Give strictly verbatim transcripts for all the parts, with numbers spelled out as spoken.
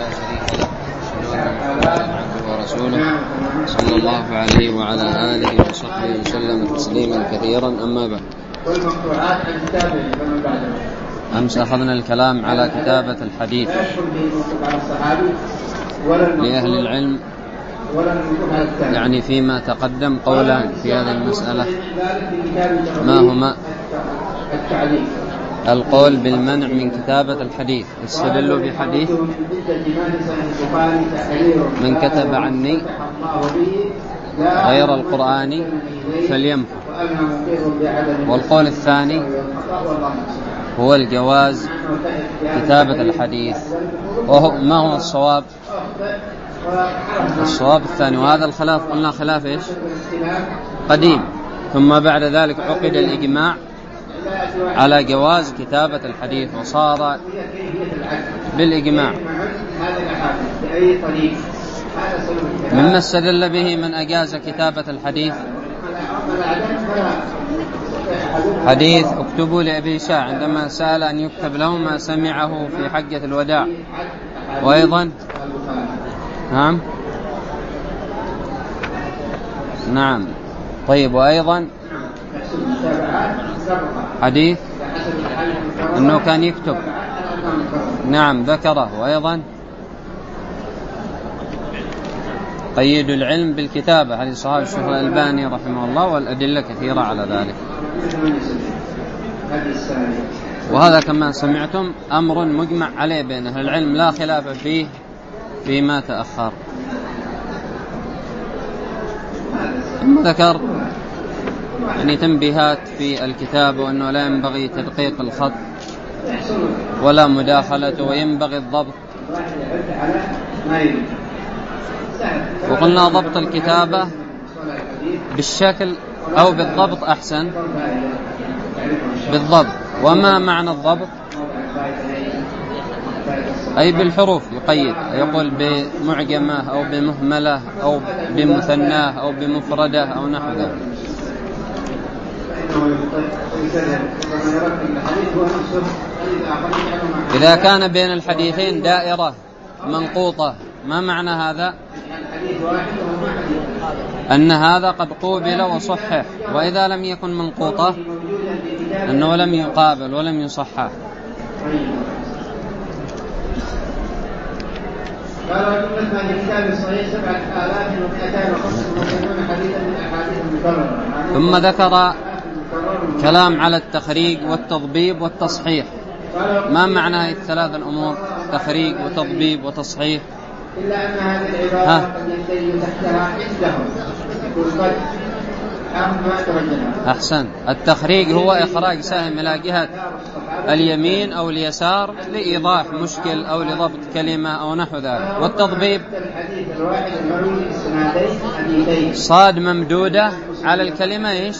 شريك له أشهد أن محمدا عبده ورسوله صلى الله عليه وعلى آله وصحبه وسلم تسليما كثيرا. أما بعد، أمس أخذنا الكلام على كتابة الحديث لأهل العلم، يعني فيما تقدم قولان في هذه المسألة. ما هما؟ القول بالمنع من كتابة الحديث، استدلوا بحديث من كتب عني غير القرآن فليمحو. والقول الثاني هو الجواز كتابة الحديث. وهو ما هو الصواب؟ الصواب الثاني. وهذا الخلاف قلنا خلاف إيش؟ قديم. ثم بعد ذلك عقد الإجماع على جواز كتابة الحديث، وصار بالإجماع مما استدل به من أجاز كتابة الحديث حديث اكتبوا لأبي شاع عندما سأل أن يكتب له ما سمعه في حجة الوداع. وأيضا نعم نعم طيب وأيضا حديث أنه كان يكتب، نعم ذكره. وأيضا قيد العلم بالكتابة، هذه صحابة الشيخ الألباني رحمه الله، والأدلة كثيرة على ذلك. وهذا كما سمعتم أمر مجمع عليه بين أهل العلم، لا خلاف فيه فيما تأخر. ثم ذكر يعني تنبيهات في الكتاب، وأنه لا ينبغي تدقيق الخط ولا مداخلته، وينبغي الضبط. وقلنا ضبط الكتابة بالشكل أو بالضبط أحسن، بالضبط. وما معنى الضبط؟ أي بالحروف، يقيد، يقول بمعجمة أو بمهملة أو بمثناه أو بمفردة أو نحو ذلك. إذا كان بين الحديثين دائرة منقوطة، ما معنى هذا؟ أن هذا قد قوبل وصحح. وإذا لم يكن منقوطة أنه لم يقابل ولم يصحح. ثم ذكر كلام على التخريج والتضبيب والتصحيح. ما معنى هذه الثلاث الأمور؟ تخريج وتضبيب وتصحيح. إلا أن هذه العبارة قد ينتهي تحتها عندهم قد أحسن. التخريج هو إخراج سهم إلى جهة اليمين أو اليسار لإيضاح مشكل أو لضبط كلمة أو نحو ذلك. والتضبيب صاد ممدودة على الكلمة إيش؟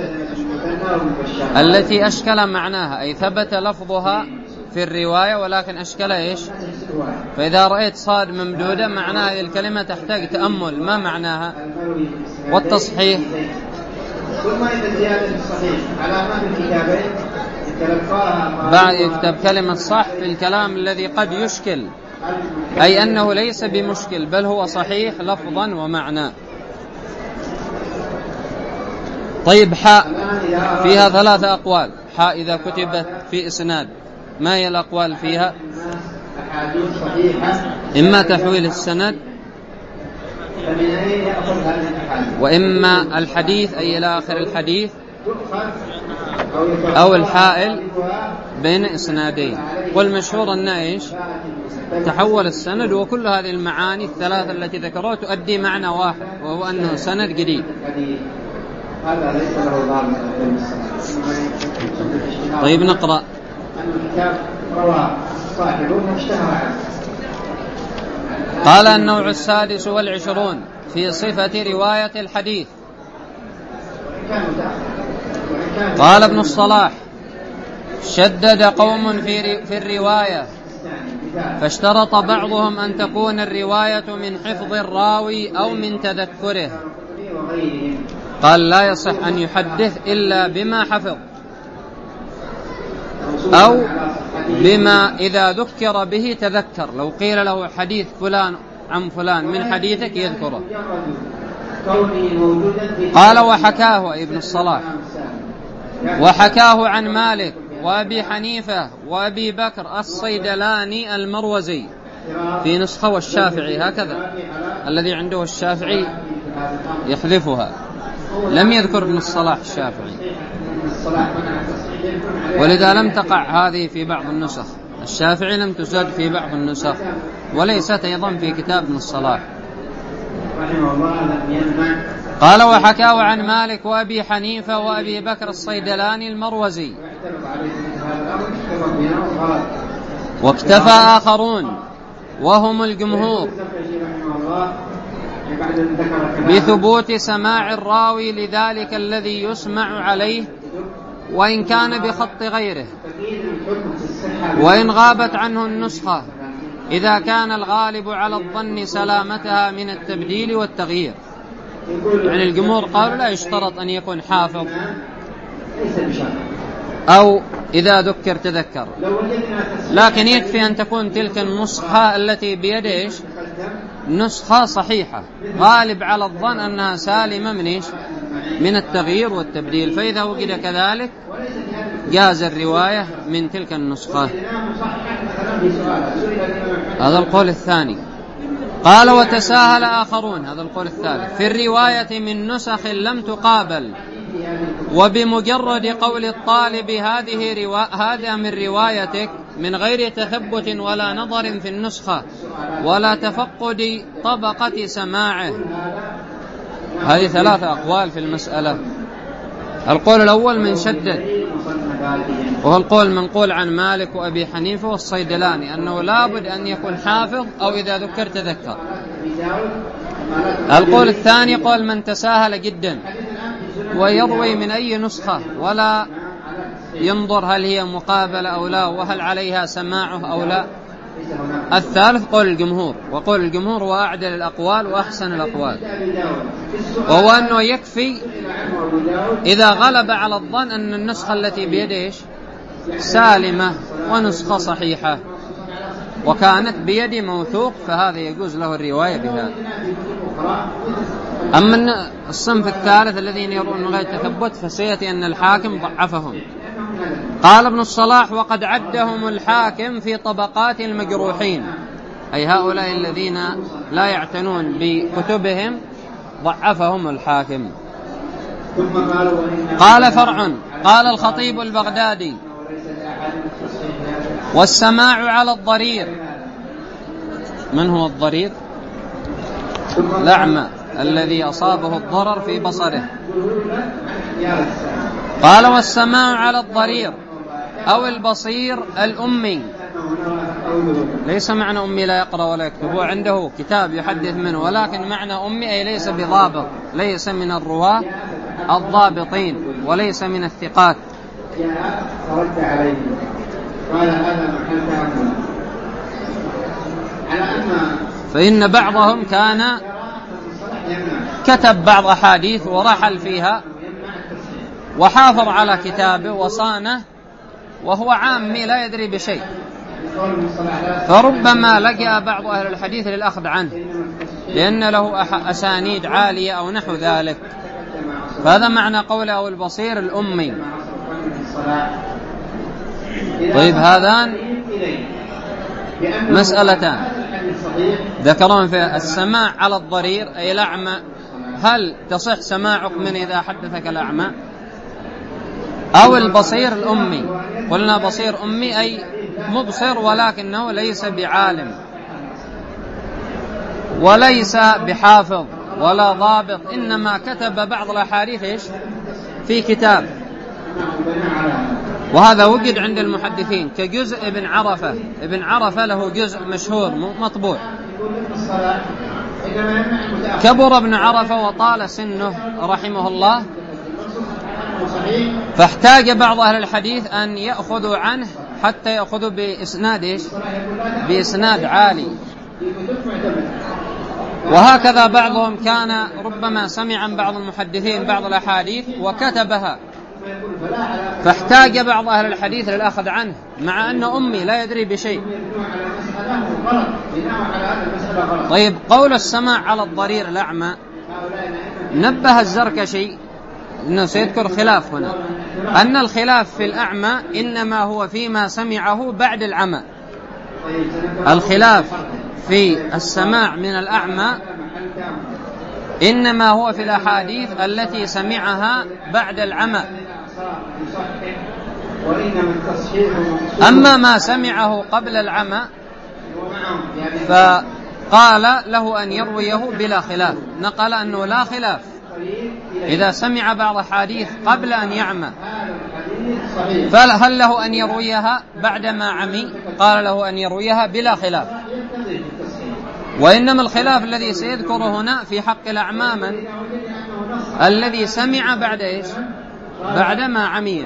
التي أشكل معناها، أي ثبت لفظها في الرواية ولكن أشكل إيش؟ فإذا رأيت صاد ممدودة معناها هذه الكلمة تحتاج تأمل، ما معناها؟ والتصحيح ثم إذا زيادة الصحيح على ما في الكتابين بعد يكتب كلمة صح في الكلام الذي قد يشكل، أي أنه ليس بمشكل بل هو صحيح لفظا ومعنى. طيب حاء فيها ثلاثة أقوال. حاء إذا كتبت في إسناد ما هي الأقوال فيها؟ إما تحويل السند، وإما الحديث أي إلى آخر الحديث، أو الحائل بين إسنادين. والمشهور أن إيش؟ تحول السند. وكل هذه المعاني الثلاثة التي ذكروها تؤدي معنى واحد، وهو أنه سند جديد. طيب نقرأ. قال النوع السادس والعشرون في صفة رواية الحديث. قال ابن الصلاح: شدد قوم في في الرواية، فاشترط بعضهم أن تكون الرواية من حفظ الراوي أو من تذكره. قال لا يصح أن يحدث إلا بما حفظ، أو بما إذا ذكر به تذكر. لو قيل له حديث فلان عن فلان من حديثك يذكره. قال وحكاه ابن الصلاح وحكاه عن مالك وأبي حنيفة وأبي بكر الصيدلاني المروزي في نسخة، والشافعي هكذا، الذي عنده الشافعي يحذفها، لم يذكر ابن الصلاح الشافعي، ولذا لم تقع هذه في بعض النسخ. الشافعي لم تسجد في بعض النسخ، وليست أيضا في كتاب ابن الصلاح. قال وحكاه عن مالك وأبي حنيفة وأبي بكر الصيدلاني المروزي، واكتفى آخرون وهم الجمهور بثبوت سماع الراوي لذلك الذي يسمع عليه، وإن كان بخط غيره، وإن غابت عنه النسخة، إذا كان الغالب على الظن سلامتها من التبديل والتغيير. يعني الجمهور قالوا لا يشترط أن يكون حافظ أو إذا ذكر تذكر، لكن يكفي أن تكون تلك النسخة التي بيده نسخة صحيحة غالب على الظن أنها سالمة من إيش؟ من التغيير والتبديل، فإذا وجد كذلك جاز الرواية من تلك النسخة. هذا القول الثاني. قال وتساهل آخرون، هذا القول الثالث، في الرواية من نسخ لم تقابل، وبمجرد قول الطالب هذه روا... هذا من روايتك من غير تثبت ولا نظر في النسخة ولا تفقد طبقة سماعه. هذه ثلاثة أقوال في المسألة. القول الأول من شدد، وهو القول منقول عن مالك وأبي حنيفة والصيدلاني، أنه لابد أن يكون حافظ أو إذا ذكر تذكر. القول الثاني قول من تساهل جدا ويروي من أي نسخة ولا ينظر هل هي مقابلة أو لا، وهل عليها سماعه أو لا. الثالث قول الجمهور، وقول الجمهور هو أعدل الأقوال وأحسن الأقوال، وهو أنه يكفي إذا غلب على الظن أن النسخة التي بيده سالمة ونسخة صحيحة وكانت بيد موثوق، فهذا يجوز له الرواية بهذا. أما الصنف الثالث الذين يرون غير تثبت فسيأتي أن الحاكم ضعفهم. قال ابن الصلاح وقد عدهم الحاكم في طبقات المجروحين، أي هؤلاء الذين لا يعتنون بكتبهم ضعفهم الحاكم. قال فرع، قال الخطيب البغدادي والسماع على الضرير. من هو الضرير؟ الأعمى الذي أصابه الضرر في بصره. قال والسماع على الضرير أو البصير الأمي، ليس معنى أمي لا يقرأ ولا يكتب، هو عنده كتاب يحدث منه، ولكن معنى أمي أي ليس بضابط، ليس من الرواة الضابطين وليس من الثقات. فإن بعضهم كان كتب بعض أحاديث ورحل فيها وحافظ على كتابه وصانه وهو عامي لا يدري بشيء، فربما لجأ بعض أهل الحديث للأخذ عنه لأن له أسانيد عالية أو نحو ذلك. فهذا معنى قوله أو البصير الأمي. طيب هذان مسألتان ذكرون في السماع على الضرير أي الأعمى، هل تصح سماعك من إذا حدثك الأعمى؟ أو البصير الأمي، قلنا بصير أمي أي مبصر ولكنه ليس بعالم وليس بحافظ ولا ضابط، إنما كتب بعض الأحاديث إيش في كتاب، وهذا وجد عند المحدثين كجزء ابن عرفة. ابن عرفة له جزء مشهور مطبوع. كبر ابن عرفة وطال سنه رحمه الله، فاحتاج بعض أهل الحديث أن يأخذوا عنه حتى يأخذوا بإسناد إيش؟ بإسناد عالي. وهكذا بعضهم كان ربما سمع عن بعض المحدثين بعض الأحاديث وكتبها فاحتاج بعض أهل الحديث للأخذ عنه مع أنه أمي لا يدري بشيء. طيب قول السماع على الضرير الأعمى، نبه الزركشي أنه سيذكر خلاف هنا، أن الخلاف في الأعمى إنما هو فيما سمعه بعد العمى. الخلاف في السماع من الأعمى إنما هو في الأحاديث التي سمعها بعد العمى. أما ما سمعه قبل العمى فقال له أن يرويه بلا خلاف، نقل أنه لا خلاف إذا سمع بعض حديث قبل أن يعمى فهل له أن يرويها بعدما عمي؟ قال له أن يرويها بلا خلاف. وإنما الخلاف الذي سيذكره هنا في حق الأعمى من الذي سمع بعد إيش؟ بعدما عمي.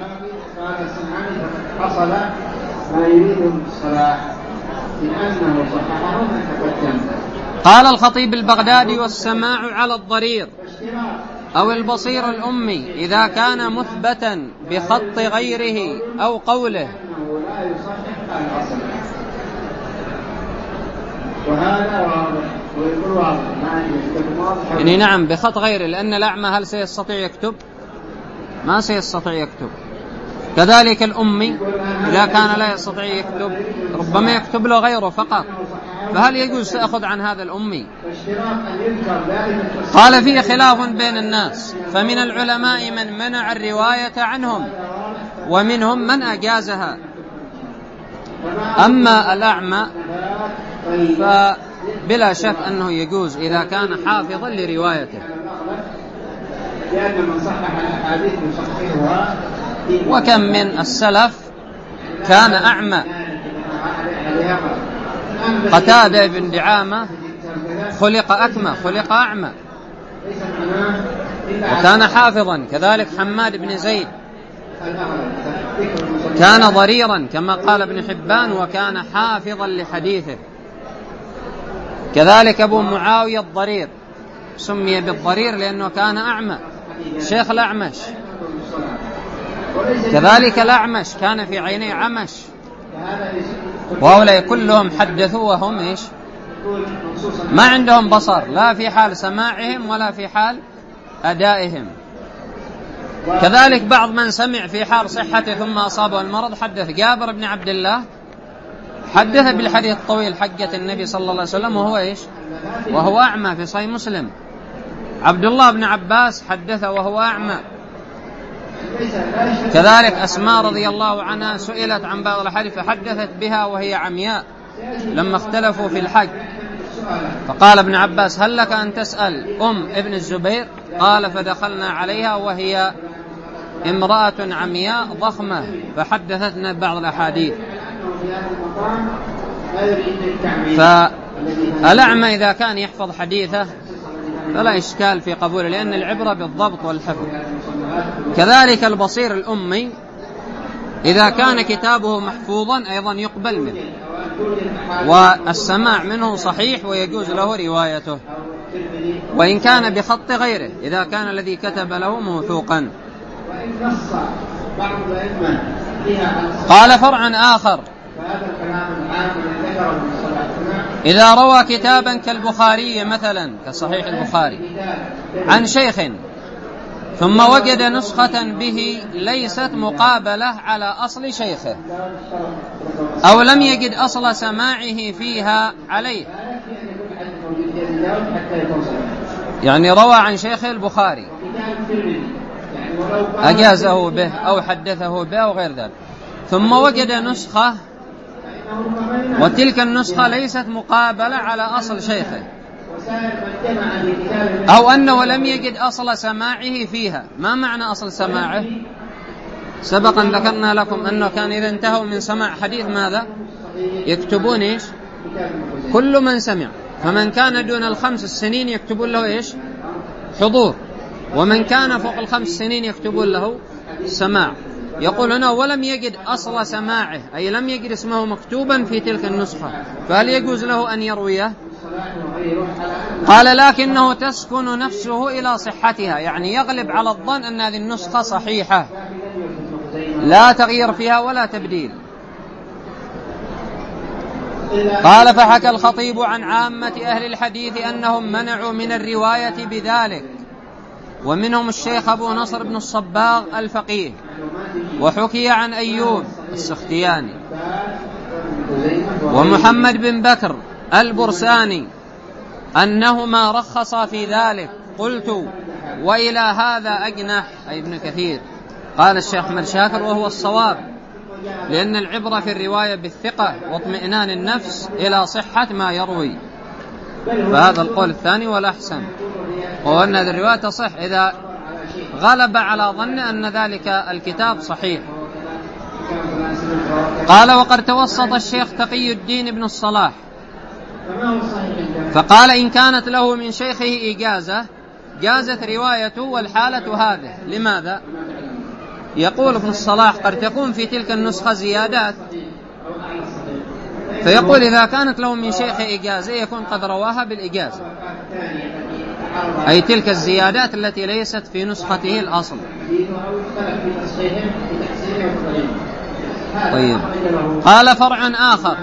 حصل ما يريد الصلاح لأنه صححه من تقدم. قال الخطيب البغدادي: والسماع على الضرير أو البصير الأمي إذا كان مثبتا بخط غيره أو قوله. وهذا واضح ويقول واضح يعني نعم بخط غيره، لأن الأعمى هل سيستطيع يكتب؟ ما سيستطيع يكتب. كذلك الأمي إذا كان لا يستطيع يكتب ربما يكتب له غيره فقط، فهل يجوز تأخذ عن هذا الأمي؟ قال: فيه خلاف بين الناس، فمن العلماء من منع الرواية عنهم ومنهم من أجازها. أما الأعمى فبلا شك أنه يجوز إذا كان حافظا لروايته. وكم من السلف كان أعمى. قتادة بن دعامة خلق أكمى، خلق أعمى وكان حافظا. كذلك حماد بن زيد كان ضريرا كما قال ابن حبان وكان حافظا لحديثه. كذلك أبو معاوية الضرير سمي بالضرير لأنه كان أعمى، شيخ الأعمش. كذلك الأعمش كان في عينيه عمش، وهؤلاء كلهم حدثوا وهم إيش؟ ما عندهم بصر، لا في حال سماعهم ولا في حال أدائهم. كذلك بعض من سمع في حال صحته ثم أصابه المرض حدث. جابر بن عبد الله حدث بالحديث الطويل حقة النبي صلى الله عليه وسلم وهو إيش؟ وهو أعمى في صحيح مسلم. عبد الله بن عباس حدث وهو أعمى. كذلك أسماء رضي الله عنها سئلت عن بعض الحديث فحدثت بها وهي عمياء لما اختلفوا في الحج، فقال ابن عباس: هل لك أن تسأل أم ابن الزبير؟ قال: فدخلنا عليها وهي امرأة عمياء ضخمة فحدثتنا بعض الأحاديث. فالأعمى إذا كان يحفظ حديثه فلا إشكال في قبوله، لأن العبرة بالضبط والحفظ. كذلك البصير الأمي إذا كان كتابه محفوظا أيضا يقبل منه، والسماع منه صحيح ويجوز له روايته، وإن كان بخط غيره إذا كان الذي كتب له موثوقا. قال فرعا آخر: إذا روى كتابا كالبخاري مثلا كصحيح البخاري عن شيخ ثم وجد نسخة به ليست مقابلة على أصل شيخه، أو لم يجد أصل سماعه فيها عليه، يعني روى عن شيخ البخاري أجازه به أو حدثه به أو غير ذلك، ثم وجد نسخة وتلك النسخة ليست مقابلة على أصل شيخه، أو أنه لم يجد أصل سماعه فيها. ما معنى أصل سماعه؟ سبقا ذكرنا لكم أنه كان إذا انتهوا من سماع حديث ماذا؟ يكتبون إيش؟ كل من سمع، فمن كان دون الخمس السنين يكتبون له إيش؟ حضور، ومن كان فوق الخمس سنين يكتبون له سماع. يقول هنا: ولم يجد أصل سماعه، أي لم يجد اسمه مكتوبا في تلك النسخة، فهل يجوز له أن يرويه؟ قال: لكنه تسكن نفسه إلى صحتها، يعني يغلب على الظن أن هذه النسخة صحيحة لا تغيير فيها ولا تبديل. قال فحكى الخطيب عن عامة أهل الحديث أنهم منعوا من الرواية بذلك، ومنهم الشيخ أبو نصر بن الصباغ الفقيه، وحكي عن أيوب السختياني ومحمد بن بكر البرساني أنهما رخصا في ذلك. قلت وإلى هذا أجنح، أي ابن كثير. قال الشيخ أحمد شاكر وهو الصواب، لأن العبرة في الرواية بالثقة واطمئنان النفس إلى صحة ما يروي، فهذا القول الثاني والأحسن، وهو أن هذه الرواية تصح إذا غلب على ظن أن ذلك الكتاب صحيح. قال وقد توسط الشيخ تقي الدين بن الصلاح فقال إن كانت له من شيخه إجازة جازت روايته والحالة هذه. لماذا؟ يقول ابن الصلاح قد تكون في تلك النسخة زيادات، فيقول إذا كانت له من شيخ إجازة يكون قد رواها بالإجازة، أي تلك الزيادات التي ليست في نسخته الأصل. طيب. قال فرع آخر،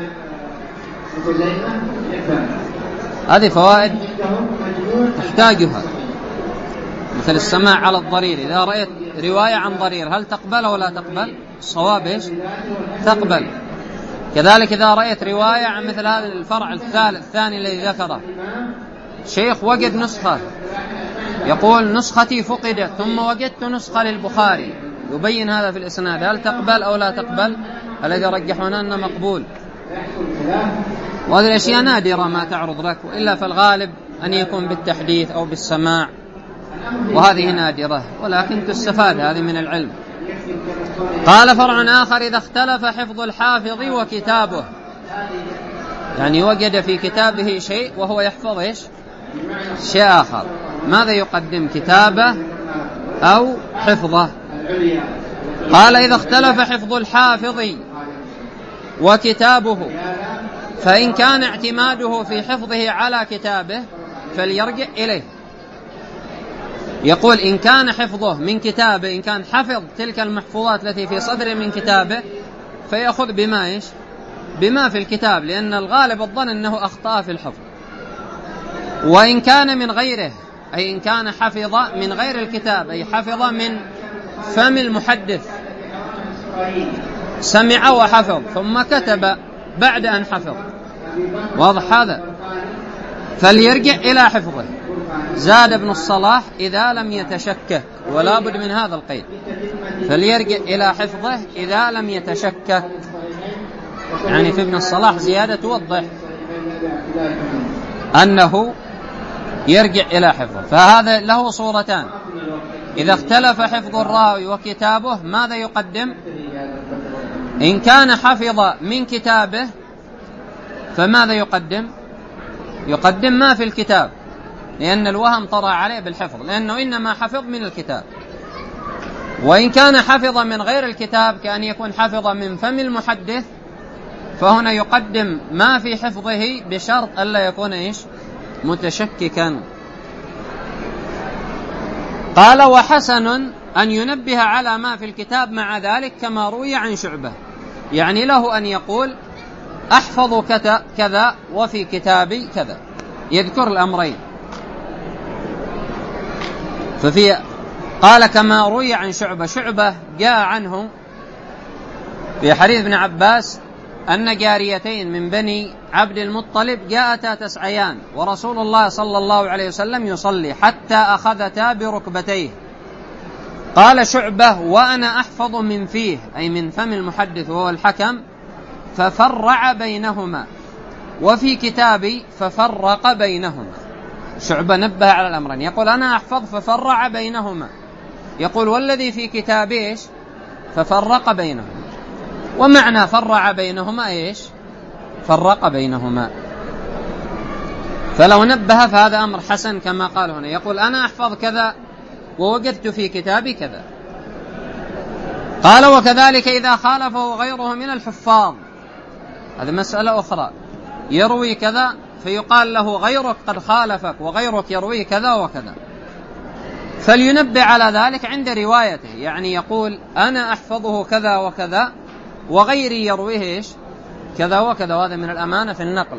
هذه فوائد تحتاجها، مثل السماع على الضرير. إذا رأيت رواية عن ضرير هل تقبل ولا تقبل؟ الصواب إيش؟ تقبل. كذلك إذا رأيت رواية عن مثل هذا الفرع الثالث الثاني الذي ذكره، شيخ وجد نسخة يقول نسختي فقدت ثم وجدت نسخة للبخاري يبين هذا في الإسناد، هل تقبل أو لا تقبل؟ الذي رجحون أنه مقبول. وهذه الأشياء نادرة ما تعرض لك، وإلا فالغالب أن يكون بالتحديث أو بالسماع، وهذه نادرة ولكن تستفاد هذه من العلم. قال فرع آخر إذا اختلف حفظ الحافظ وكتابه، يعني وجد في كتابه شيء وهو يحفظ إيش؟ شيء آخر، ماذا يقدم، كتابه أو حفظه؟ قال إذا اختلف حفظ الحافظ وكتابه فإن كان اعتماده في حفظه على كتابه فليرجع إليه. يقول إن كان حفظه من كتابه، إن كان حفظ تلك المحفوظات التي في صدره من كتابه فيأخذ بما إيش؟ بما في الكتاب، لأن الغالب الظن أنه أخطأ في الحفظ. وإن كان من غيره، أي إن كان حفظ من غير الكتاب، أي حفظ من فم المحدث، سمع وحفظ ثم كتب بعد أن حفظ، واضح هذا، فليرجع إلى حفظه. زاد ابن الصلاح إذا لم يتشكك، ولا بد من هذا القيد، فليرجع إلى حفظه إذا لم يتشكك، يعني في ابن الصلاح زيادة توضح أنه يرجع إلى حفظه. فهذا له صورتان، إذا اختلف حفظ الراوي وكتابه ماذا يقدم؟ إن كان حفظ من كتابه فماذا يقدم؟ يقدم ما في الكتاب، لأن الوهم طرأ عليه بالحفظ، لأنه إنما حفظ من الكتاب. وإن كان حفظ من غير الكتاب كأن يكون حفظ من فم المحدث فهنا يقدم ما في حفظه بشرط ألا يكون إيش؟ متشككا. قال وحسن أن ينبه على ما في الكتاب مع ذلك كما روي عن شعبة، يعني له أن يقول أحفظ كذا وفي كتابي كذا، يذكر الأمرين. ففي قال كما روي عن شعبة، شعبة جاء عنه في حديث ابن عباس أن جاريتين من بني عبد المطلب جاءتا تسعيان ورسول الله صلى الله عليه وسلم يصلي حتى أخذتا بركبتيه. قال شعبة وأنا أحفظ من فيه، أي من فم المحدث وهو الحكم، ففرع بينهما، وفي كتابي ففرق بينهما. شعبة نبه على الأمرين، يقول أنا أحفظ ففرع بينهما، يقول والذي في كتابي إيش؟ ففرق بينهما. ومعنى فرع بينهما إيش؟ فرق بينهما. فلو نبه فهذا أمر حسن كما قال هنا، يقول أنا أحفظ كذا ووجدت في كتابي كذا. قال وكذلك إذا خالفه غيره من الحفاظ، هذه مسألة أخرى، يروي كذا فيقال له غيرك قد خالفك وغيرك يروي كذا وكذا، فلينبه على ذلك عند روايته، يعني يقول أنا أحفظه كذا وكذا وغيري يرويه إيش كذا وكذا، وهذا من الأمانة في النقل.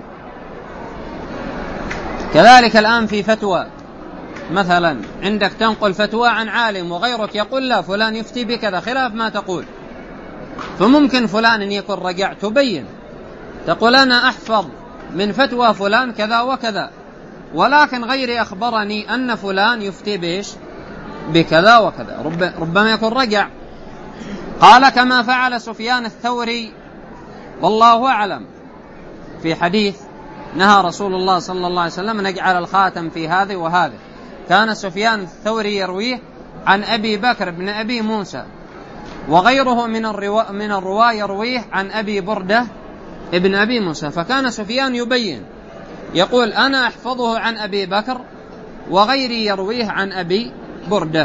كذلك الآن في فتوى، مثلا عندك تنقل فتوى عن عالم وغيرك يقول لا فلان يفتي بكذا خلاف ما تقول، فممكن فلان أن يكون رجع تبين تقول أنا أحفظ من فتوى فلان كذا وكذا، ولكن غيري أخبرني أن فلان يفتي بيش بكذا وكذا، رب ربما يكون رجع. قال كما فعل سفيان الثوري والله أعلم في حديث نهى رسول الله صلى الله عليه وسلم نجعل الخاتم في هذه وهذه. كان سفيان الثوري يرويه عن أبي بكر بن أبي موسى، وغيره من الروا من الرواة يرويه عن أبي بردة ابن أبي موسى، فكان سفيان يبين يقول أنا أحفظه عن أبي بكر وغيري يرويه عن أبي بردة.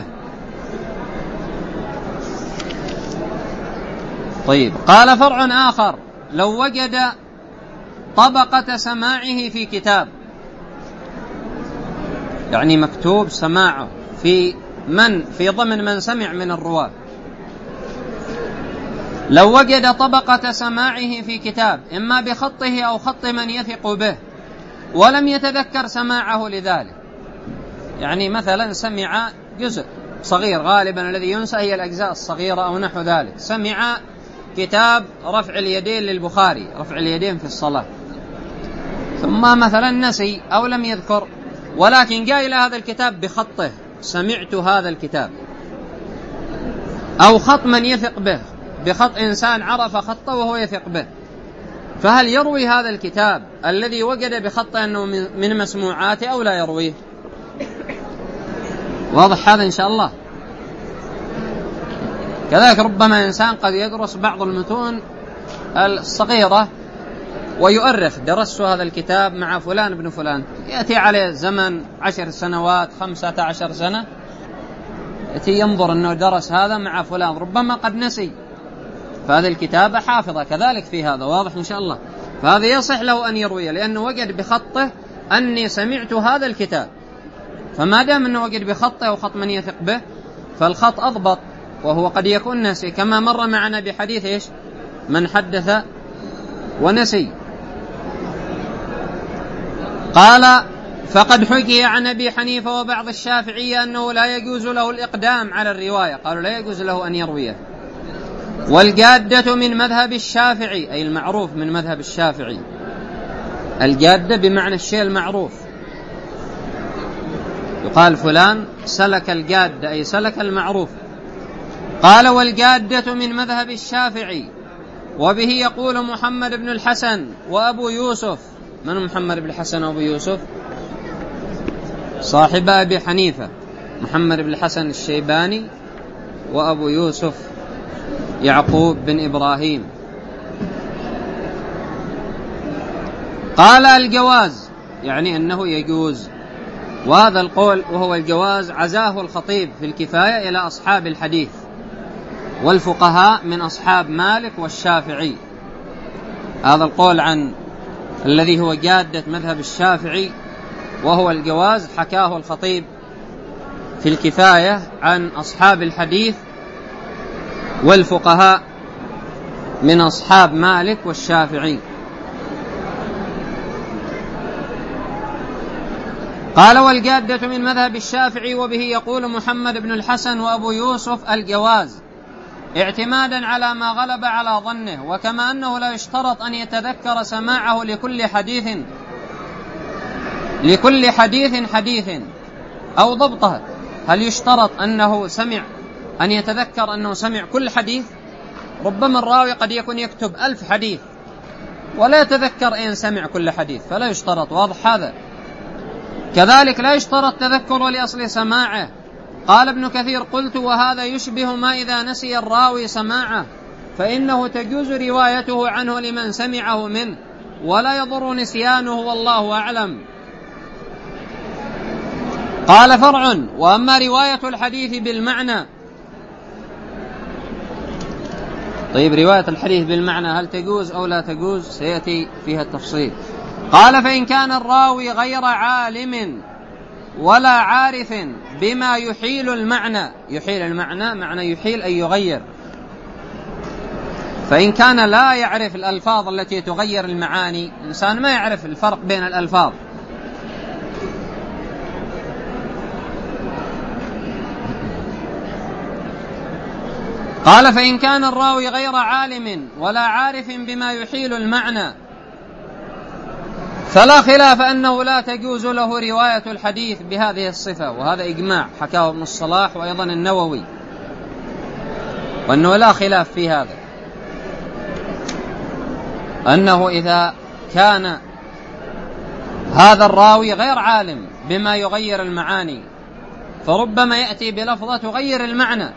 طيب، قال فرع آخر لو وجد طبقة سماعه في كتاب، يعني مكتوب سماعه في من في ضمن من سمع من الرواة، لو وجد طبقة سماعه في كتاب إما بخطه أو خط من يثق به ولم يتذكر سماعه لذلك، يعني مثلا سمع جزء صغير، غالبا الذي ينسى هي الأجزاء الصغيرة أو نحو ذلك، سمع كتاب رفع اليدين للبخاري، رفع اليدين في الصلاة، ثم مثلا نسي أو لم يذكر، ولكن جاء إلى هذا الكتاب بخطه، سمعت هذا الكتاب، أو خط من يثق به، بخط إنسان عرف خطه وهو يثق به، فهل يروي هذا الكتاب الذي وجد بخطه أنه من مسموعاته أو لا يرويه؟ واضح هذا إن شاء الله. كذلك ربما إنسان قد يدرس بعض المتون الصغيرة ويؤرخ درس هذا الكتاب مع فلان ابن فلان، يأتي عليه زمن عشر سنوات خمسة عشر سنة، يأتي ينظر أنه درس هذا مع فلان، ربما قد نسي، فهذه الكتابة حافظة كذلك في هذا، واضح إن شاء الله. فهذا يصح له أن يروي لأنه وجد بخطه أني سمعت هذا الكتاب، فما دام أنه وجد بخطه وخط من يثق به فالخط أضبط، وهو قد يكون نسي، كما مر معنا بحديث إيش من حدث ونسي. قال فقد حكي عن أبي حنيفة وبعض الشافعية أنه لا يجوز له الإقدام على الرواية، قالوا لا يجوز له أن يرويه. والجادة من مذهب الشافعي، أي المعروف من مذهب الشافعي، الجادة بمعنى الشيء المعروف، يقال فلان سلك الجادة أي سلك المعروف. قال والجادة من مذهب الشافعي، وبه يقول محمد بن الحسن وأبو يوسف. من محمد بن الحسن وأبو يوسف؟ صاحب أبي حنيفة، محمد بن الحسن الشيباني وأبو يوسف يعقوب بن إبراهيم. قال الجواز، يعني أنه يجوز، وهذا القول وهو الجواز عزاه الخطيب في الكفاية إلى أصحاب الحديث والفقهاء من أصحاب مالك والشافعي. هذا القول عن الذي هو جادة مذهب الشافعي وهو الجواز حكاه الخطيب في الكفاية عن أصحاب الحديث والفقهاء من أصحاب مالك والشافعي. قال والجادة من مذهب الشافعي، وبه يقول محمد بن الحسن وأبو يوسف الجواز، اعتمادا على ما غلب على ظنه، وكما أنه لا يشترط أن يتذكر سماعه لكل حديث لكل حديث حديث أو ضبطه. هل يشترط أنه سمع أن يتذكر أنه سمع كل حديث؟ ربما الراوي قد يكون يكتب ألف حديث ولا يتذكر إن سمع كل حديث، فلا يشترط، واضح هذا. كذلك لا يشترط تذكر لأصل سماعه. قال ابن كثير قلت وهذا يشبه ما إذا نسي الراوي سماعه فإنه تجوز روايته عنه لمن سمعه منه ولا يضر نسيانه والله أعلم. قال فرع وأما رواية الحديث بالمعنى. طيب، رواية الحديث بالمعنى هل تجوز أو لا تجوز؟ سيأتي فيها التفصيل. قال فإن كان الراوي غير عالم ولا عارف بما يحيل المعنى. يحيل المعنى معنى يحيل أي يغير. فإن كان لا يعرف الألفاظ التي تغير المعاني، إنسان ما يعرف الفرق بين الألفاظ، قال فإن كان الراوي غير عالم ولا عارف بما يحيل المعنى فلا خلاف أنه لا تجوز له رواية الحديث بهذه الصفة. وهذا إجماع حكاه ابن الصلاح وأيضا النووي، وأنه لا خلاف في هذا، أنه إذا كان هذا الراوي غير عالم بما يغير المعاني فربما يأتي بلفظة تغير المعنى،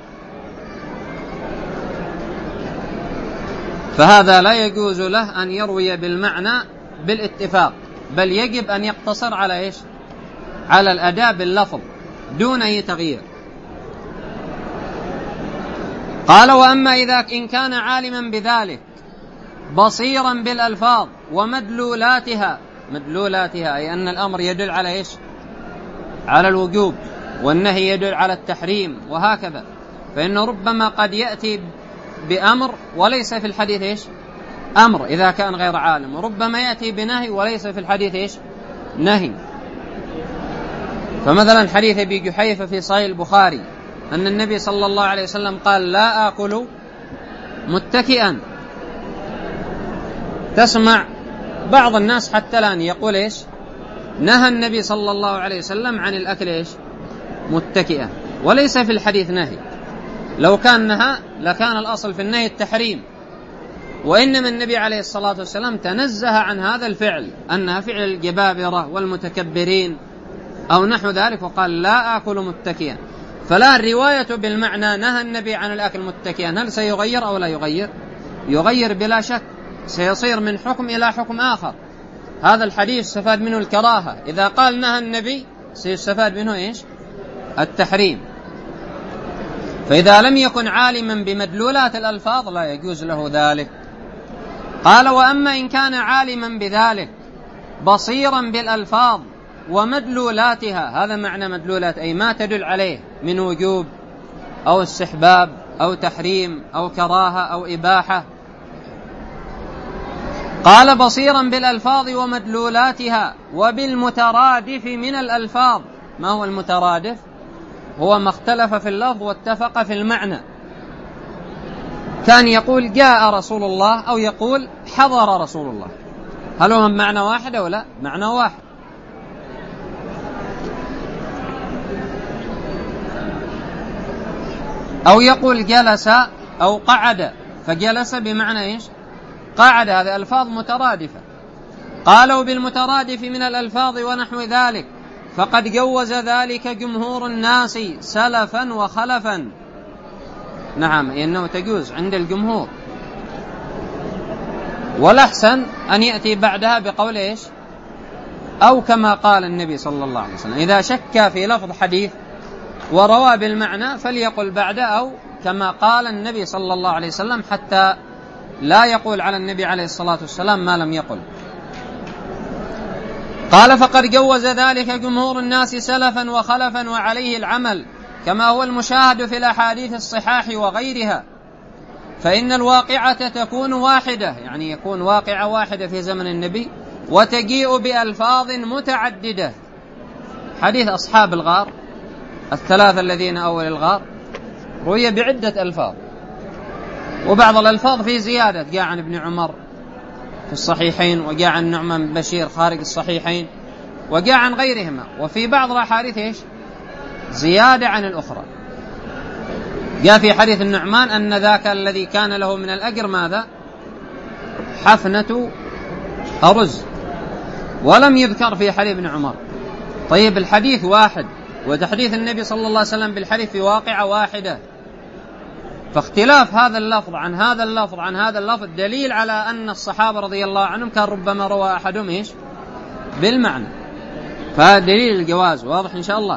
فهذا لا يجوز له أن يروي بالمعنى بالاتفاق، بل يجب أن يقتصر على إيش؟ على الأداء باللفظ دون أي تغيير. قال وأما إذا إن كان عالما بذلك بصيرا بالألفاظ ومدلولاتها، مدلولاتها أي أن الأمر يدل على إيش؟ على الوجوب، والنهي يدل على التحريم، وهكذا، فإنه ربما قد يأتي بأمر وليس في الحديث إيش؟ أمر إذا كان غير عالم، وربما يأتي بنهي وليس في الحديث إيش؟ نهي. فمثلا حديث أبي جحيفة في صحيح البخاري أن النبي صلى الله عليه وسلم قال لا آكل متكئا. تسمع بعض الناس حتى الآن يقول إيش؟ نهى النبي صلى الله عليه وسلم عن الأكل إيش؟ متكئا، وليس في الحديث نهي. لو كان نهى لكان الأصل في النهي التحريم، وإنما النبي عليه الصلاة والسلام تنزه عن هذا الفعل أنها فعل الجبابرة والمتكبرين أو نحو ذلك، وقال لا آكل متكئا. فلا الرواية بالمعنى نهى النبي عن الأكل متكئا هل سيغير أو لا يغير؟ يغير بلا شك، سيصير من حكم إلى حكم آخر. هذا الحديث استفاد منه الكراهة، إذا قال نهى النبي سيستفاد منه إيش؟ التحريم. فإذا لم يكن عالما بمدلولات الألفاظ لا يجوز له ذلك. قال وأما إن كان عالما بذلك بصيرا بالألفاظ ومدلولاتها، هذا معنى مدلولات أي ما تدل عليه من وجوب أو استحباب أو تحريم أو كراهة أو إباحة. قال بصيرا بالألفاظ ومدلولاتها وبالمترادف من الألفاظ. ما هو المترادف؟ هو ما اختلف في اللفظ واتفق في المعنى. كان يقول جاء رسول الله أو يقول حضر رسول الله، هل هو معنى واحد أو لا؟ معنى واحد. أو يقول جلس أو قعد، فجلس بمعنى إيش؟ قعد. هذه ألفاظ مترادفة. قالوا بالمترادف من الألفاظ ونحو ذلك فقد جوز ذلك جمهور الناس سلفا وخلفا. نعم، إنه تجوز عند الجمهور، والأحسن أن يأتي بعدها بقول إيش؟ أو كما قال النبي صلى الله عليه وسلم. إذا شك في لفظ حديث وروى بالمعنى فليقل بعد أو كما قال النبي صلى الله عليه وسلم، حتى لا يقول على النبي عليه الصلاة والسلام ما لم يقل. قال فقد جوز ذلك جمهور الناس سلفا وخلفا وعليه العمل كما هو المشاهد في الأحاديث الصحاح وغيرها. فإن الواقعة تكون واحدة، يعني يكون واقعة واحدة في زمن النبي وتجيء بألفاظ متعددة. حديث أصحاب الغار الثلاثة الذين أول الغار روي بعدة ألفاظ، وبعض الألفاظ في زيادة، جاء عن ابن عمر في الصحيحين، وجاء عن نعمان بن بشير خارج الصحيحين، وجاء عن غيرهما. وفي بعض الأحاديث إيش؟ زيادة عن الأخرى. جاء في حديث النعمان أن ذاك الذي كان له من الأجر ماذا؟ حفنة أرز، ولم يذكر في حديث ابن عمر. طيب الحديث واحد، وتحديث النبي صلى الله عليه وسلم بالحديث في واقعة واحدة، فاختلاف هذا اللفظ عن هذا اللفظ عن هذا اللفظ دليل على أن الصحابة رضي الله عنهم كان ربما روى أحدهم إيش؟ بالمعنى، فهذا دليل الجواز. واضح إن شاء الله.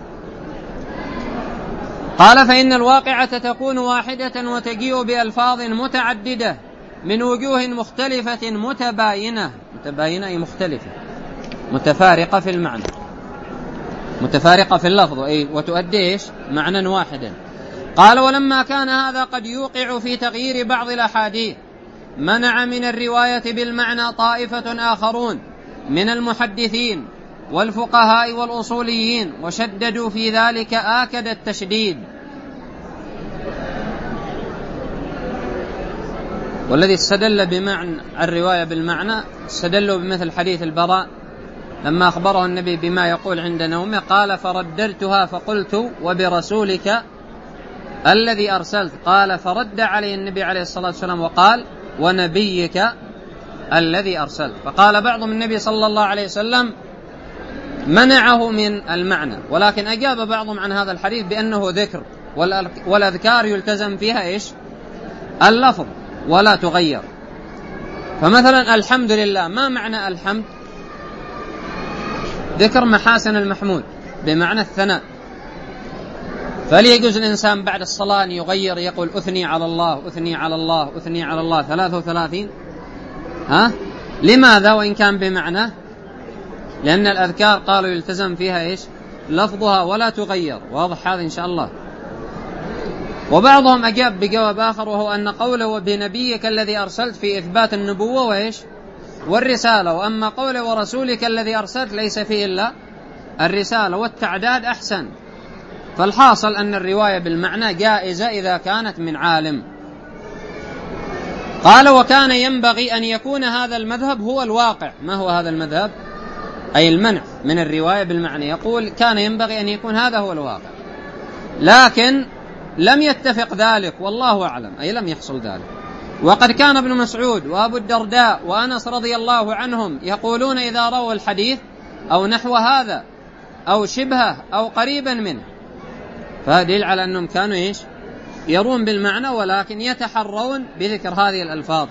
قال فإن الواقعة تكون واحدة وتجيء بألفاظ متعددة من وجوه مختلفة متباينة. متباينة أي مختلفة، متفارقة في المعنى. متفارقة في اللفظ أي وتؤدي إيش معنى واحدا. قال ولما كان هذا قد يوقع في تغيير بعض الأحاديث منع من الرواية بالمعنى طائفة آخرون من المحدثين والفقهاء والأصوليين وشددوا في ذلك آكد التشديد. والذي استدل بمعنى الرواية بالمعنى استدلوا بمثل حديث البراء لما أخبره النبي بما يقول عند نومه قال فرددتها فقلت وبرسولك الذي أرسلت، قال فرد عليه النبي عليه الصلاة والسلام وقال ونبيك الذي أرسلت. فقال بعضهم النبي صلى الله عليه وسلم منعه من المعنى، ولكن أجاب بعضهم عن هذا الحديث بأنه ذكر والأذكار يلتزم فيها إيش اللفظ ولا تغير. فمثلا الحمد لله ما معنى الحمد؟ ذكر محاسن المحمود بمعنى الثناء، فليجوز الإنسان بعد الصلاة أن يغير يقول أثني على الله أثني على الله أثني على الله ثلاثة وثلاثين؟ ها؟ لماذا وإن كان بمعنى؟ لأن الأذكار قالوا يلتزم فيها إيش لفظها ولا تغير. واضح هذا إن شاء الله. وبعضهم أجاب بجواب آخر وهو أن قوله بنبيك الذي أرسلت في إثبات النبوة وإيش والرسالة، وأما قوله ورسولك الذي أرسلت ليس فيه إلا الرسالة والتعداد أحسن. فالحاصل أن الرواية بالمعنى جائزة إذا كانت من عالم. قال وكان ينبغي أن يكون هذا المذهب هو الواقع. ما هو هذا المذهب؟ أي المنع من الرواية بالمعنى. يقول كان ينبغي أن يكون هذا هو الواقع، لكن لم يتفق ذلك والله أعلم، أي لم يحصل ذلك. وقد كان ابن مسعود وأبو الدرداء وأنس رضي الله عنهم يقولون إذا رأوا الحديث أو نحو هذا أو شبهه أو قريبا منه، فدليل على أنهم كانوا إيش يرون بالمعنى ولكن يتحرون بذكر هذه الألفاظ.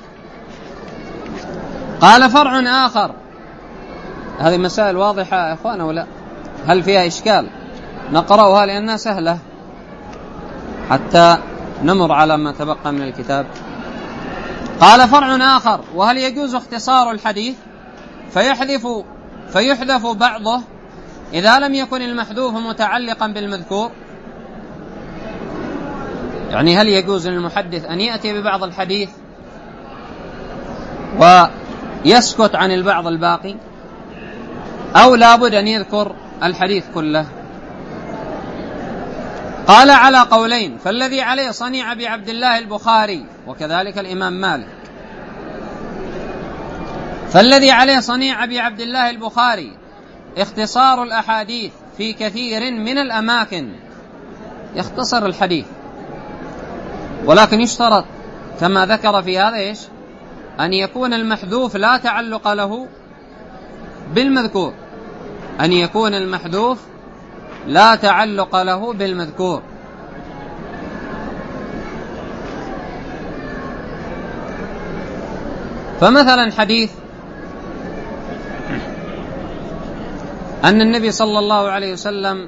قال فرع آخر. هذه مسائل واضحة يا إخوانا ولا هل فيها إشكال؟ نقرأها لأنها سهلة حتى نمر على ما تبقى من الكتاب. قال فرع آخر وهل يجوز اختصار الحديث فيحذف فيحذف بعضه إذا لم يكن المحذوف متعلقا بالمذكور؟ يعني هل يجوز للمحدث أن يأتي ببعض الحديث ويسكت عن البعض الباقي، أو لابد أن يذكر الحديث كله؟ قال على قولين، فالذي عليه صنيع بعبد الله البخاري وكذلك الإمام مالك. فالذي عليه صنيع بعبد الله البخاري اختصار الأحاديث في كثير من الأماكن، يختصر الحديث، ولكن يشترط كما ذكر في هذا إيش أن يكون المحذوف لا تعلق له بالمذكور، أن يكون المحذوف لا تعلق له بالمذكور. فمثلا حديث أن النبي صلى الله عليه وسلم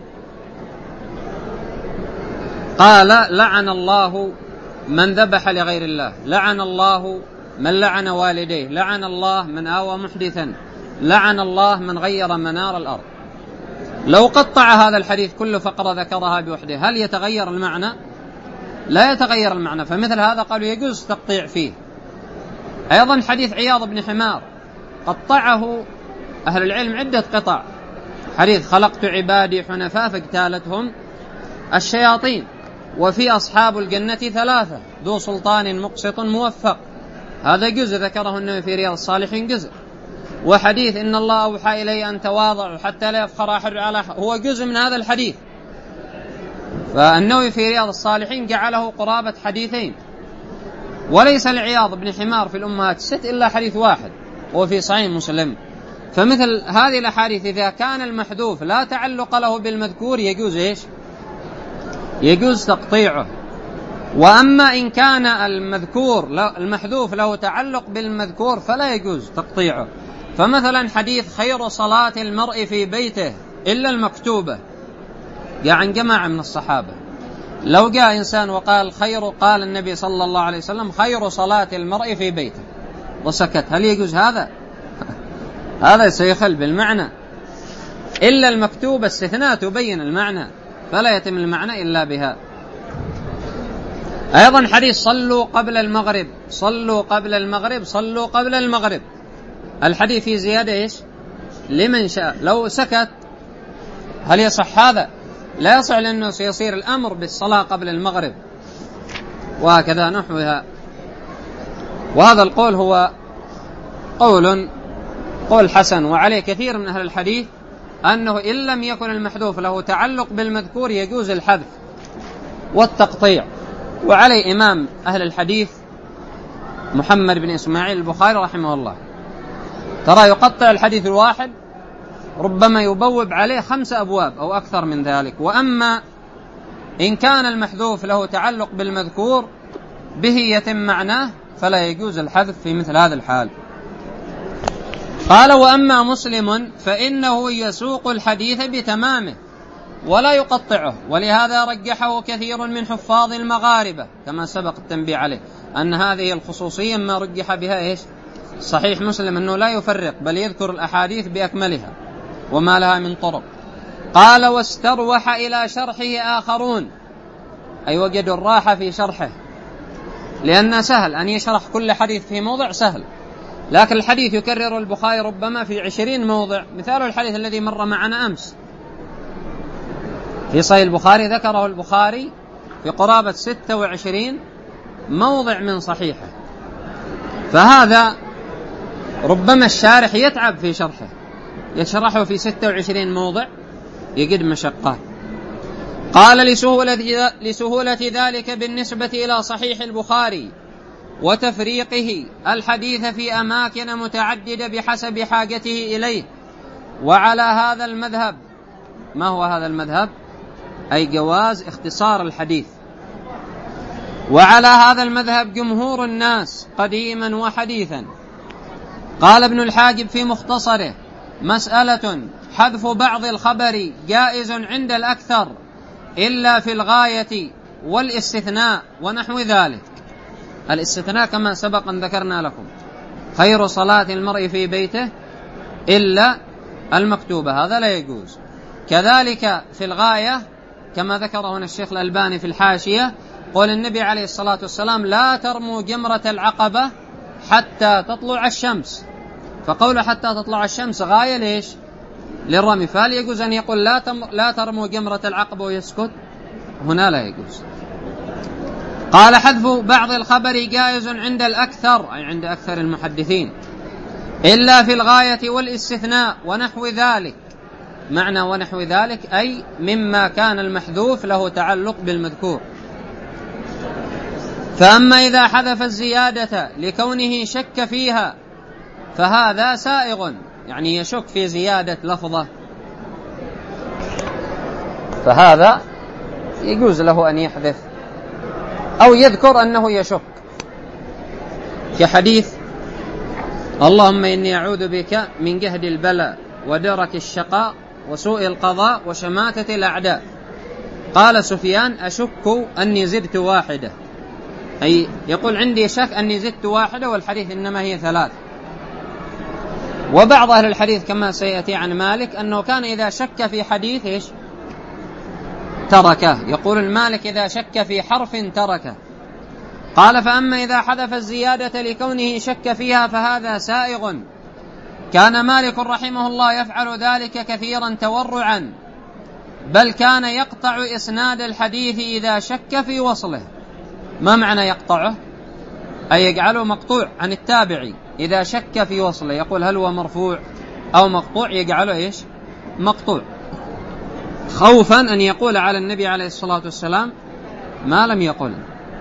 قال لعن الله من ذبح لغير الله، لعن الله من لعن والديه، لعن الله من آوى محدثا، لعن الله من غير منار الأرض. لو قطع هذا الحديث كله فقرة ذكرها بوحده هل يتغير المعنى؟ لا يتغير المعنى. فمثل هذا قالوا يجوز تقطيع فيه. أيضا حديث عياض بن حمار قطعه أهل العلم عدة قطع. حديث خلقت عبادي حنفاء فاجتالتهم الشياطين، وفي أصحاب الجنة ثلاثة ذو سلطان مقسط موفق، هذا جزء ذكره النووي في رياض الصالحين جزء. وحديث إن الله أوحى إلي أن تواضعوا حتى لا يفخر أحد على أحد، هو جزء من هذا الحديث. فالنووي في رياض الصالحين جعله قرابة حديثين. وليس لعياض بن حمار في الأمهات الست إلا حديث واحد وفي صحيح مسلم. فمثل هذه الأحاديث إذا كان المحذوف لا تعلق له بالمذكور يجوز إيش؟ يجوز تقطيعه. وأما إن كان المذكور المحذوف له تعلق بالمذكور فلا يجوز تقطيعه. فمثلا حديث خير صلاة المرء في بيته إلا المكتوبة جاء عن جماعة من الصحابة. لو جاء إنسان وقال خير، قال النبي صلى الله عليه وسلم خير صلاة المرء في بيته وسكت، هل يجوز هذا؟ هذا سيخل بالمعنى. إلا المكتوب استثناء تبين المعنى، فلا يتم المعنى إلا بها. أيضا حديث صلوا قبل المغرب، صلوا قبل المغرب، صلوا قبل المغرب، الحديث في زيادة إيش؟ لمن شاء. لو سكت هل يصح هذا؟ لا يصح، لأنه سيصير الأمر بالصلاة قبل المغرب، وهكذا نحوها. وهذا القول هو قول قول حسن، وعليه كثير من أهل الحديث أنه إن لم يكن المحذوف له تعلق بالمذكور يجوز الحذف والتقطيع. وعليه إمام أهل الحديث محمد بن إسماعيل البخاري رحمه الله، ترى يقطع الحديث الواحد ربما يبوب عليه خمس أبواب أو أكثر من ذلك. وأما إن كان المحذوف له تعلق بالمذكور به يتم معناه فلا يجوز الحذف في مثل هذا الحال. قال: وأما مسلم فإنه يسوق الحديث بتمامه ولا يقطعه، ولهذا رجحه كثير من حفاظ المغاربة كما سبق التنبيه عليه، أن هذه الخصوصية ما رجح بها إيش؟ صحيح مسلم، أنه لا يفرق بل يذكر الأحاديث بأكملها وما لها من طرق. قال: واستروح إلى شرحه آخرون، أي وجدوا الراحة في شرحه، لأن سهل أن يشرح كل حديث في موضع سهل، لكن الحديث يكرر البخاري ربما في عشرين موضع. مثال الحديث الذي مر معنا أمس في صحيح البخاري، ذكره البخاري في قرابة ستة وعشرين موضع من صحيحه، فهذا ربما الشارح يتعب في شرحه، يشرحه في ستة وعشرين موضع يجد مشقة. قال: لسهولة, لسهولة ذلك بالنسبة إلى صحيح البخاري وتفريقه الحديث في أماكن متعددة بحسب حاجته إليه. وعلى هذا المذهب، ما هو هذا المذهب؟ أي جواز اختصار الحديث. وعلى هذا المذهب جمهور الناس قديما وحديثا. قال ابن الحاجب في مختصره: مسألة حذف بعض الخبر جائز عند الأكثر إلا في الغاية والاستثناء ونحو ذلك. الاستثناء كما سبق أن ذكرنا لكم: خير صلاة المرء في بيته إلا المكتوبة، هذا لا يجوز. كذلك في الغاية كما ذكره هنا الشيخ الألباني في الحاشية، قول النبي عليه الصلاة والسلام: لا ترموا جمرة العقبة حتى تطلع الشمس، فقول حتى تطلع الشمس غاية ليش؟ للرمي، فهل يجوز أن يقول لا, تم... لا ترموا جمرة العقبة ويسكت؟ هنا لا يجوز. قال: حذف بعض الخبر جائز عند الأكثر، أي عند أكثر المحدثين، إلا في الغاية والاستثناء ونحو ذلك. معنى ونحو ذلك أي مما كان المحذوف له تعلق بالمذكور. فأما إذا حذف الزيادة لكونه شك فيها فهذا سائغ، يعني يشك في زيادة لفظة، فهذا يجوز له أن يحذف أو يذكر أنه يشك، كحديث: اللهم إني أعوذ بك من جهد البلاء ودرك الشقاء وسوء القضاء وشماتة الأعداء. قال سفيان: أشك أني زدت واحدة، أي يقول عندي شك أني زدت واحدة، والحديث إنما هي ثلاث. وبعض أهل الحديث كما سيأتي عن مالك أنه كان إذا شك في حديث إيش؟ تركه، يقول المالك: إذا شك في حرف تركه. قال: فأما إذا حذف الزيادة لكونه شك فيها فهذا سائغ. كان مالك رحمه الله يفعل ذلك كثيرا تورعا، بل كان يقطع إسناد الحديث إذا شك في وصله. ما معنى يقطعه؟ أي يجعله مقطوع عن التابعي إذا شك في وصله، يقول هل هو مرفوع أو مقطوع، يجعله إيش؟ مقطوع، خوفا أن يقول على النبي عليه الصلاة والسلام ما لم يقل.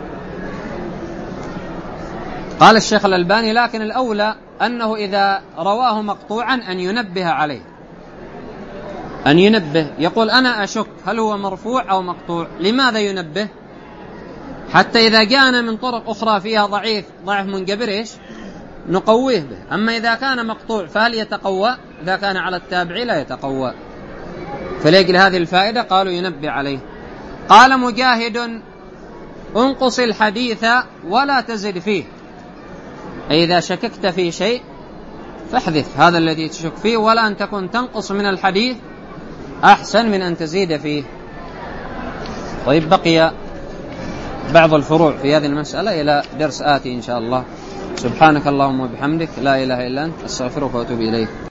قال الشيخ الألباني: لكن الأولى أنه إذا رواه مقطوعا أن ينبه عليه، أن ينبه، يقول أنا أشك هل هو مرفوع أو مقطوع. لماذا ينبه؟ حتى إذا جاءنا من طرق أخرى فيها ضعيف ضعف منجبر إيش؟ نقويه به. أما إذا كان مقطوع فهل يتقوى؟ إذا كان على التابعي لا يتقوى، فلأجل هذه الفائدة قالوا ينبه عليه. قال مجاهد: انقص الحديث ولا تزد فيه، أي إذا شككت في شيء فاحذف هذا الذي تشك فيه، ولا أن تكون تنقص من الحديث أحسن من أن تزيد فيه. طيب، بقي بعض الفروع في هذه المسألة إلى درس آتي إن شاء الله. سبحانك اللهم وبحمدك، لا إله إلا أنت، أستغفرك وأتوب إليك.